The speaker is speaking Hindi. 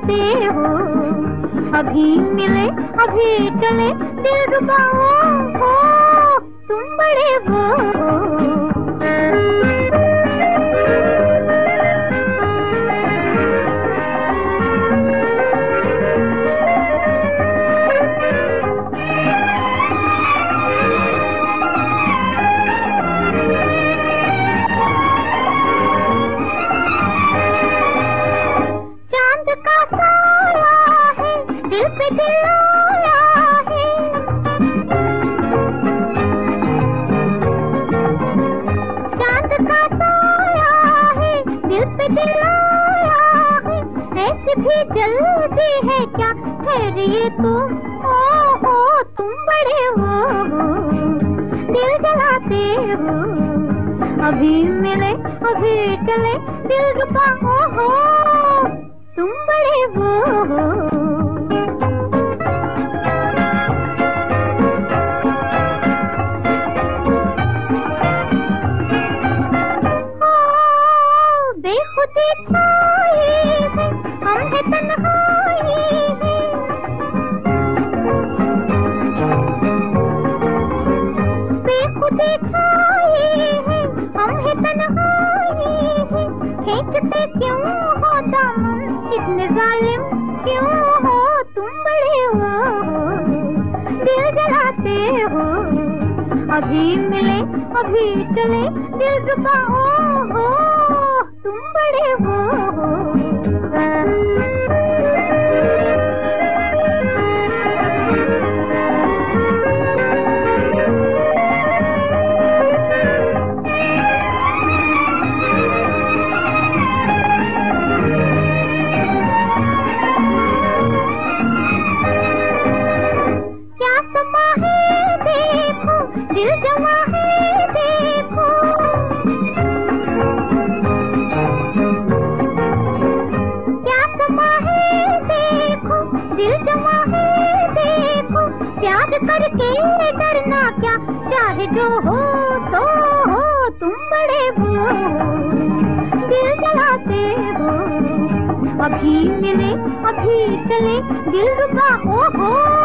जलाते हो। अभी मिले अभी चले दिलरुबा हो, तुम बड़े वो हो। भी जल्दी है क्या, ठहरिए तो हो तुम बड़े हो, दिल जलाते हो। अभी मिले अभी चले दिलरुबा हो, तुम बड़े हो। बेखुदी छाई है, हम है तन्हाई है। बेखुदी छाई है, हम है तन्हाई है। खींचते क्यों हो दामन, इतने जालिम क्यों हो, तुम बड़े हो, दिल जलाते हो। अभी मिले अभी चले दिलरुबा हो, तुम बड़े हो। क्या समा है देखो, दिल जमा है देखो। दिल जमा है देखो, प्यार करके डरना क्या, चाहे जो हो तो हो, तुम बड़े हो, दिल जलाते हो। अभी मिले अभी चले दिलरुबा हो।